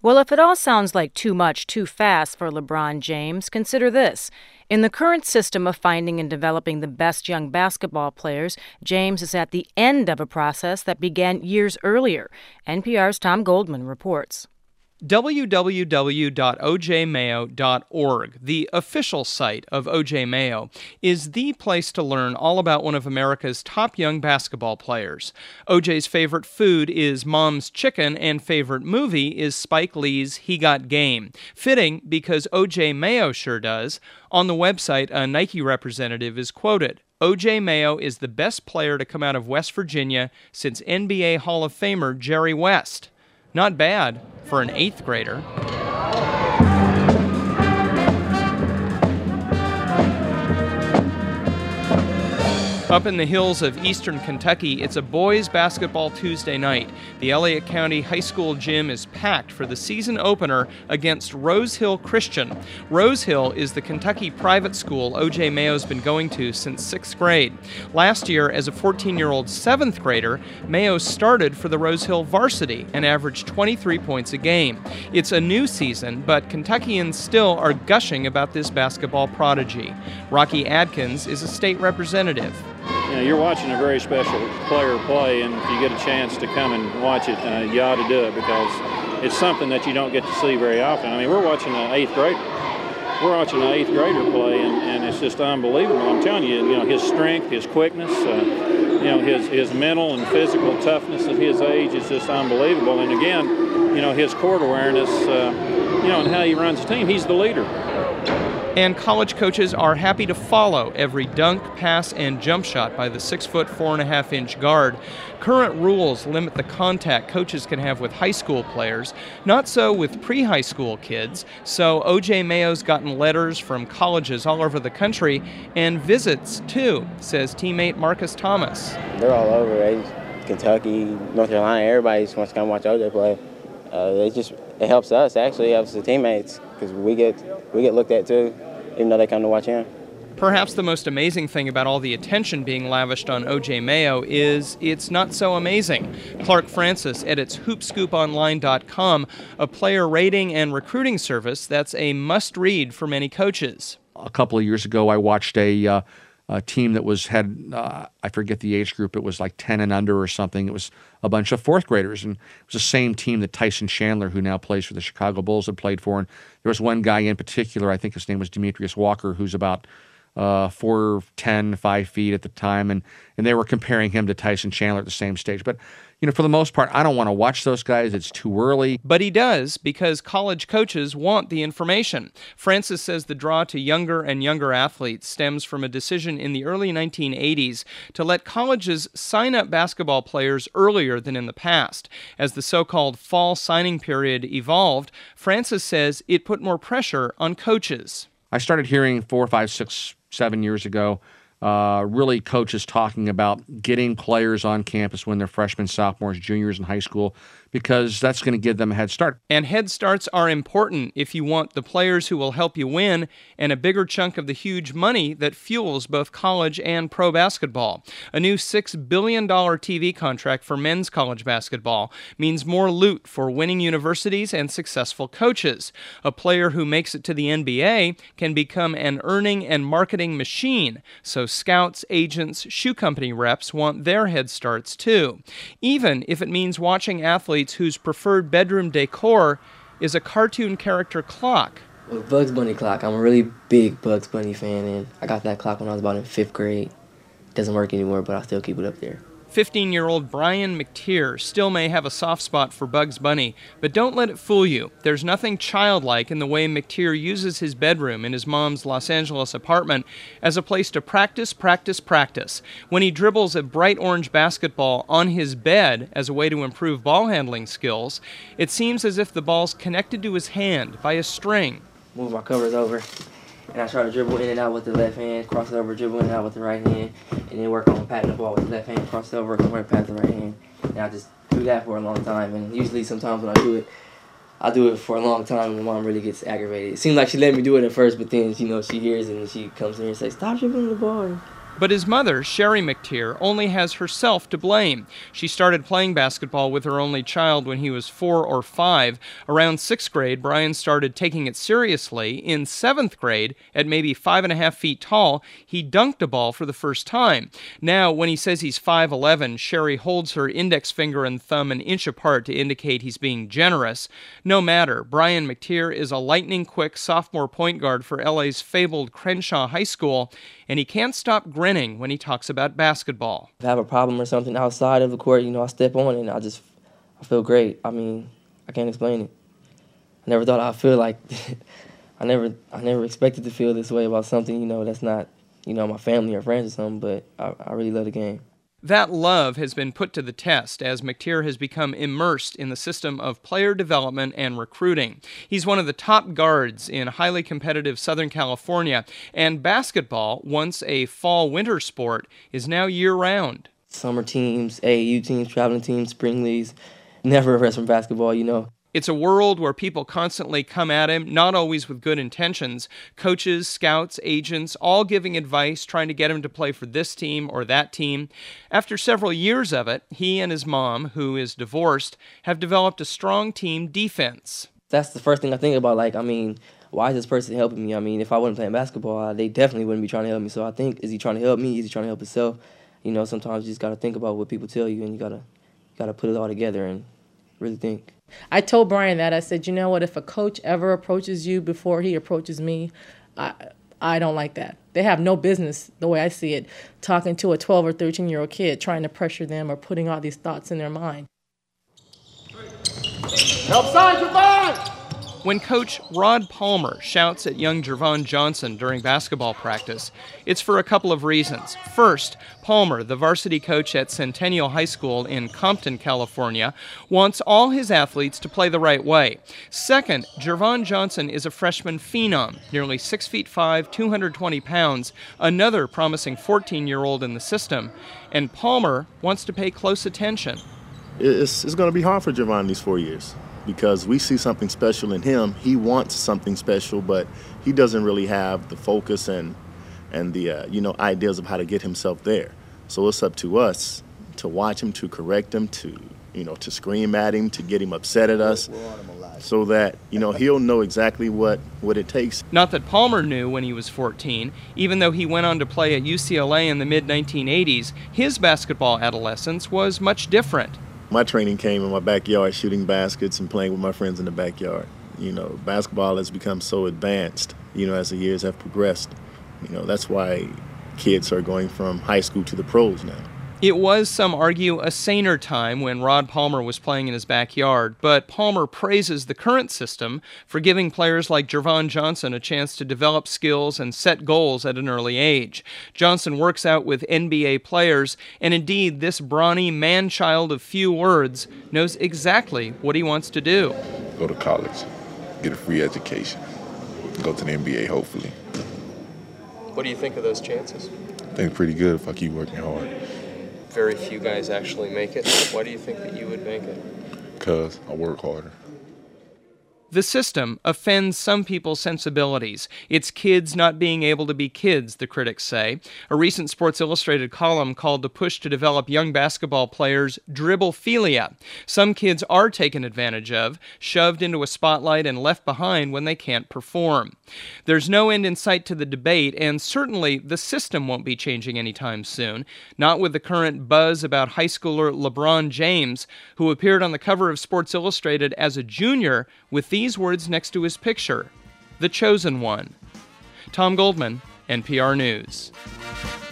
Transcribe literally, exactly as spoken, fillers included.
Well, if it all sounds like too much, too fast for LeBron James, consider this. In the current system of finding and developing the best young basketball players, James is at the end of a process that began years earlier. N P R's Tom Goldman reports. w w w dot o j mayo dot org, the official site of O J Mayo, is the place to learn all about one of America's top young basketball players. O J's favorite food is Mom's Chicken, and favorite movie is Spike Lee's He Got Game. Fitting, because O J Mayo sure does. On the website, a Nike representative is quoted. O J Mayo is the best player to come out of West Virginia since N B A Hall of Famer Jerry West. Not bad for an eighth grader. Up in the hills of eastern Kentucky, it's a boys' basketball Tuesday night. The Elliott County High School gym is packed for the season opener against Rose Hill Christian. Rose Hill is the Kentucky private school O J Mayo's been going to since sixth grade. Last year, as a fourteen-year-old seventh grader, Mayo started for the Rose Hill varsity and averaged twenty-three points a game. It's a new season, but Kentuckians still are gushing about this basketball prodigy. Rocky Adkins is a state representative. You know, you're watching a very special player play, and if you get a chance to come and watch it, uh, you ought to do it, because it's something that you don't get to see very often. I mean, we're watching an eighth grader. We're watching an eighth grader play, and, and it's just unbelievable. I'm telling you, you know, his strength, his quickness, uh, you know, his, his mental and physical toughness at his age is just unbelievable. And again, you know, his court awareness, uh, you know, and how he runs the team, he's the leader. And college coaches are happy to follow every dunk, pass, and jump shot by the six foot, four and a half inch guard. Current rules limit the contact coaches can have with high school players, not so with pre-high school kids. So O J Mayo's gotten letters from colleges all over the country, and visits too, says teammate Marcus Thomas. They're all over, right? Kentucky, North Carolina, everybody just wants to come watch O J play. Uh, it just it helps us, actually, it helps the teammates, because we get we get looked at too, even though they come to watch him. Perhaps the most amazing thing about all the attention being lavished on O J Mayo is it's not so amazing. Clark Francis edits hoop scoop online dot com, a player rating and recruiting service that's a must-read for many coaches. A couple of years ago, I watched a, uh, a team that was had, uh, I forget the age group, it was like ten and under or something. It was a bunch of fourth graders, and it was the same team that Tyson Chandler, who now plays for the Chicago Bulls, had played for. And there was one guy in particular, I think his name was Demetrius Walker, who's about uh, four ten, five feet at the time, and, and they were comparing him to Tyson Chandler at the same stage. But, you know, for the most part, I don't want to watch those guys. It's too early. But he does, because college coaches want the information. Francis says the draw to younger and younger athletes stems from a decision in the early nineteen eighties to let colleges sign up basketball players earlier than in the past. As the so-called fall signing period evolved, Francis says it put more pressure on coaches. I started hearing four, five, six, seven years ago, uh, really coaches talking about getting players on campus when they're freshmen, sophomores, juniors in high school, because that's going to give them a head start. And head starts are important if you want the players who will help you win and a bigger chunk of the huge money that fuels both college and pro basketball. A new six billion dollars T V contract for men's college basketball means more loot for winning universities and successful coaches. A player who makes it to the N B A can become an earning and marketing machine, so scouts, agents, shoe company reps want their head starts too, even if it means watching athletes whose preferred bedroom decor is a cartoon character clock. Well, Bugs Bunny clock. I'm a really big Bugs Bunny fan, and I got that clock when I was about in fifth grade. It doesn't work anymore, but I still keep it up there. fifteen-year-old Brian McTeer still may have a soft spot for Bugs Bunny, but don't let it fool you. There's nothing childlike in the way McTeer uses his bedroom in his mom's Los Angeles apartment as a place to practice, practice, practice. When he dribbles a bright orange basketball on his bed as a way to improve ball handling skills, it seems as if the ball's connected to his hand by a string. Move my covers over, and I try to dribble in and out with the left hand, cross over, dribble in and out with the right hand, and then work on patting the ball with the left hand, cross over, come right past the right hand. And I just do that for a long time, and usually sometimes when I do it, I do it for a long time and my mom really gets aggravated. It seems like she let me do it at first, but then, you know, she hears it and she comes in and says, "Stop dribbling the ball." But his mother, Sherry McTeer, only has herself to blame. She started playing basketball with her only child when he was four or five. Around sixth grade, Brian started taking it seriously. In seventh grade, at maybe five and a half feet tall, he dunked a ball for the first time. Now, when he says he's five eleven, Sherry holds her index finger and thumb an inch apart to indicate he's being generous. No matter, Brian McTeer is a lightning-quick sophomore point guard for L A's fabled Crenshaw High School, and he can't stop grinning when he talks about basketball. If I have a problem or something outside of the court, you know, I step on it and I just I feel great. I mean, I can't explain it. I never thought I'd feel like I never I never expected to feel this way about something, you know, that's not, you know, my family or friends or something, but I, I really love the game. That love has been put to the test as McTeer has become immersed in the system of player development and recruiting. He's one of the top guards in highly competitive Southern California, and basketball, once a fall-winter sport, is now year-round. Summer teams, A A U teams, traveling teams, spring leagues, never a rest from basketball, you know. It's a world where people constantly come at him, not always with good intentions. Coaches, scouts, agents, all giving advice, trying to get him to play for this team or that team. After several years of it, he and his mom, who is divorced, have developed a strong team defense. That's the first thing I think about. Like, I mean, why is this person helping me? I mean, if I wasn't playing basketball, they definitely wouldn't be trying to help me. So I think, is he trying to help me? Is he trying to help himself? You know, sometimes you just got to think about what people tell you, and you got to you got to put it all together and really think. I told Brian that. I said, you know what, if a coach ever approaches you before he approaches me, I I don't like that. They have no business, the way I see it, talking to a twelve or thirteen-year-old kid, trying to pressure them or putting all these thoughts in their mind. Help side, Jervon! When Coach Rod Palmer shouts at young Jervon Johnson during basketball practice, it's for a couple of reasons. First, Palmer, the varsity coach at Centennial High School in Compton, California, wants all his athletes to play the right way. Second, Jervon Johnson is a freshman phenom, nearly six feet five, two hundred twenty pounds, another promising fourteen-year-old in the system, and Palmer wants to pay close attention. It's, it's going to be hard for Jervon these four years. Because we see something special in him. He wants something special, but he doesn't really have the focus and and the uh, you know ideas of how to get himself there. So it's up to us to watch him, to correct him, to you know to scream at him, to get him upset at us, so that you know he'll know exactly what what it takes. Not that Palmer knew when he was fourteen. Even though he went on to play at U C L A in the mid nineteen eighties, his basketball adolescence was much different. My training came in my backyard, shooting baskets and playing with my friends in the backyard. You know, basketball has become so advanced, you know, as the years have progressed. You know, that's why kids are going from high school to the pros now. It was, some argue, a saner time when Rod Palmer was playing in his backyard, but Palmer praises the current system for giving players like Jervon Johnson a chance to develop skills and set goals at an early age. Johnson works out with N B A players, and indeed, this brawny man-child of few words knows exactly what he wants to do. Go to college, get a free education, go to the N B A, hopefully. What do you think of those chances? I think pretty good if I keep working hard. Very few guys actually make it. Why do you think that you would make it? Because I work harder. The system offends some people's sensibilities. It's kids not being able to be kids, the critics say. A recent Sports Illustrated column called the push to develop young basketball players dribble-philia. Some kids are taken advantage of, shoved into a spotlight and left behind when they can't perform. There's no end in sight to the debate, and certainly the system won't be changing anytime soon. Not with the current buzz about high schooler LeBron James, who appeared on the cover of Sports Illustrated as a junior with the These words next to his picture, "The Chosen One." Tom Goldman, N P R News.